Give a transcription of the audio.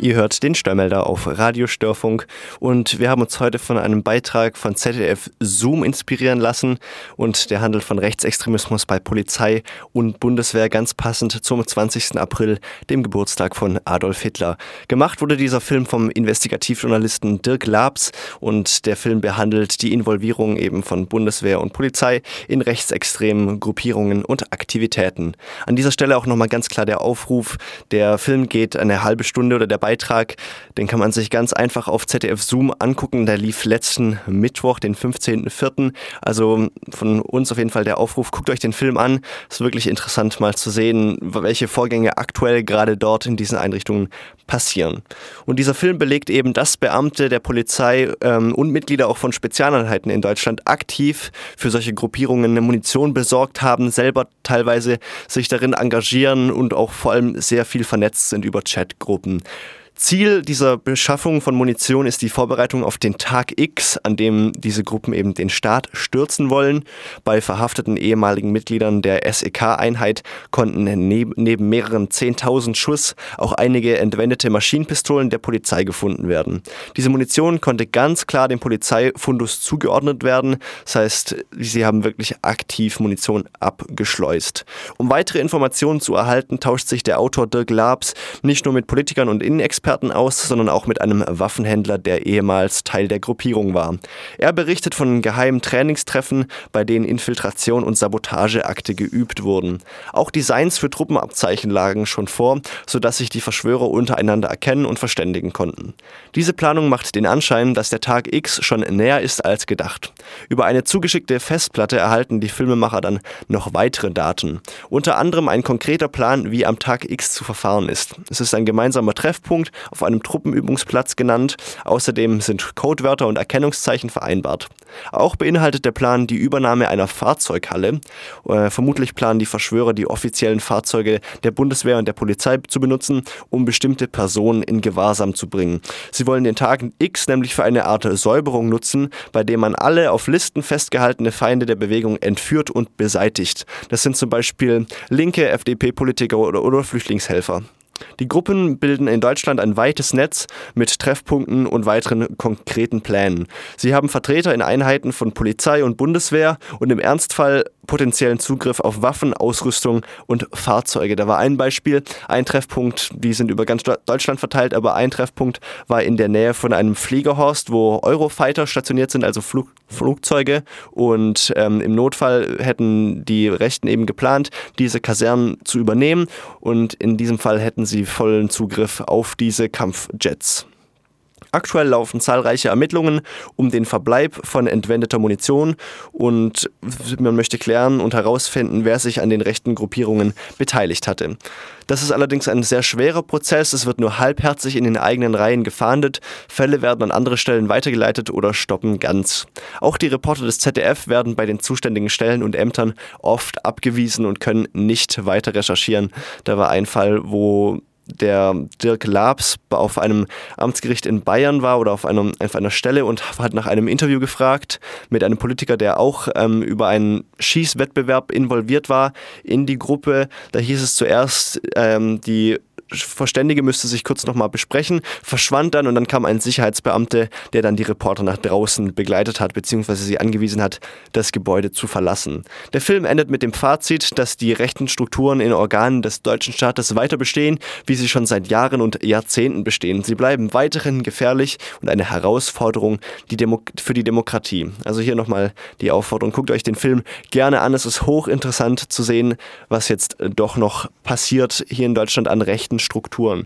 Ihr hört den Störmelder auf Radio Störfunk und wir haben uns heute von einem Beitrag von ZDF Zoom inspirieren lassen und der handelt von Rechtsextremismus bei Polizei und Bundeswehr, ganz passend zum 20. April, dem Geburtstag von Adolf Hitler. Gemacht wurde dieser Film vom Investigativjournalisten Dirk Laabs und der Film behandelt die Involvierung eben von Bundeswehr und Polizei in rechtsextremen Gruppierungen und Aktivitäten. An dieser Stelle auch nochmal ganz klar der Aufruf, der Film geht eine halbe Stunde oder der Beitrag, den kann man sich ganz einfach auf ZDF Zoom angucken. Der lief letzten Mittwoch, den 15.04. Also von uns auf jeden Fall der Aufruf, guckt euch den Film an. Es ist wirklich interessant mal zu sehen, welche Vorgänge aktuell gerade dort in diesen Einrichtungen passieren. Und dieser Film belegt eben, dass Beamte der Polizei und Mitglieder auch von Spezialeinheiten in Deutschland aktiv für solche Gruppierungen eine Munition besorgt haben, selber teilweise sich darin engagieren und auch vor allem sehr viel vernetzt sind über Chatgruppen. Ziel dieser Beschaffung von Munition ist die Vorbereitung auf den Tag X, an dem diese Gruppen eben den Staat stürzen wollen. Bei verhafteten ehemaligen Mitgliedern der SEK-Einheit konnten neben mehreren 10.000 Schuss auch einige entwendete Maschinenpistolen der Polizei gefunden werden. Diese Munition konnte ganz klar dem Polizeifundus zugeordnet werden. Das heißt, sie haben wirklich aktiv Munition abgeschleust. Um weitere Informationen zu erhalten, tauscht sich der Autor Dirk Laabs nicht nur mit Politikern und Innenexperten aus, sondern auch mit einem Waffenhändler, der ehemals Teil der Gruppierung war. Er berichtet von geheimen Trainingstreffen, bei denen Infiltration und Sabotageakte geübt wurden. Auch Designs für Truppenabzeichen lagen schon vor, sodass sich die Verschwörer untereinander erkennen und verständigen konnten. Diese Planung macht den Anschein, dass der Tag X schon näher ist als gedacht. Über eine zugeschickte Festplatte erhalten die Filmemacher dann noch weitere Daten. Unter anderem ein konkreter Plan, wie am Tag X zu verfahren ist. Es ist ein gemeinsamer Treffpunkt auf einem Truppenübungsplatz genannt. Außerdem sind Codewörter und Erkennungszeichen vereinbart. Auch beinhaltet der Plan die Übernahme einer Fahrzeughalle. Vermutlich planen die Verschwörer, die offiziellen Fahrzeuge der Bundeswehr und der Polizei zu benutzen, um bestimmte Personen in Gewahrsam zu bringen. Sie wollen den Tag X nämlich für eine Art Säuberung nutzen, bei dem man alle auf Listen festgehaltene Feinde der Bewegung entführt und beseitigt. Das sind zum Beispiel linke FDP-Politiker oder Flüchtlingshelfer. Die Gruppen bilden in Deutschland ein weites Netz mit Treffpunkten und weiteren konkreten Plänen. Sie haben Vertreter in Einheiten von Polizei und Bundeswehr und im Ernstfall potenziellen Zugriff auf Waffen, Ausrüstung und Fahrzeuge. Da war ein Beispiel, ein Treffpunkt, die sind über ganz Deutschland verteilt, aber ein Treffpunkt war in der Nähe von einem Fliegerhorst, wo Eurofighter stationiert sind, also Flugzeuge, und im Notfall hätten die Rechten eben geplant, diese Kasernen zu übernehmen, und in diesem Fall hätten sie vollen Zugriff auf diese Kampfjets. Aktuell laufen zahlreiche Ermittlungen um den Verbleib von entwendeter Munition und man möchte klären und herausfinden, wer sich an den rechten Gruppierungen beteiligt hatte. Das ist allerdings ein sehr schwerer Prozess, es wird nur halbherzig in den eigenen Reihen gefahndet, Fälle werden an andere Stellen weitergeleitet oder stoppen ganz. Auch die Reporter des ZDF werden bei den zuständigen Stellen und Ämtern oft abgewiesen und können nicht weiter recherchieren. Da war ein Fall, wo der Dirk Laabs auf einem Amtsgericht in Bayern war oder auf einer Stelle und hat nach einem Interview gefragt mit einem Politiker, der auch über einen Schießwettbewerb involviert war in die Gruppe. Da hieß es zuerst, die Verständige müsste sich kurz nochmal besprechen, verschwand dann und dann kam ein Sicherheitsbeamter, der dann die Reporter nach draußen begleitet hat, beziehungsweise sie angewiesen hat, das Gebäude zu verlassen. Der Film endet mit dem Fazit, dass die rechten Strukturen in Organen des deutschen Staates weiter bestehen, wie sie schon seit Jahren und Jahrzehnten bestehen. Sie bleiben weiterhin gefährlich und eine Herausforderung für die Demokratie. Also hier nochmal die Aufforderung, guckt euch den Film gerne an. Es ist hochinteressant zu sehen, was jetzt doch noch passiert hier in Deutschland an rechten Strukturen.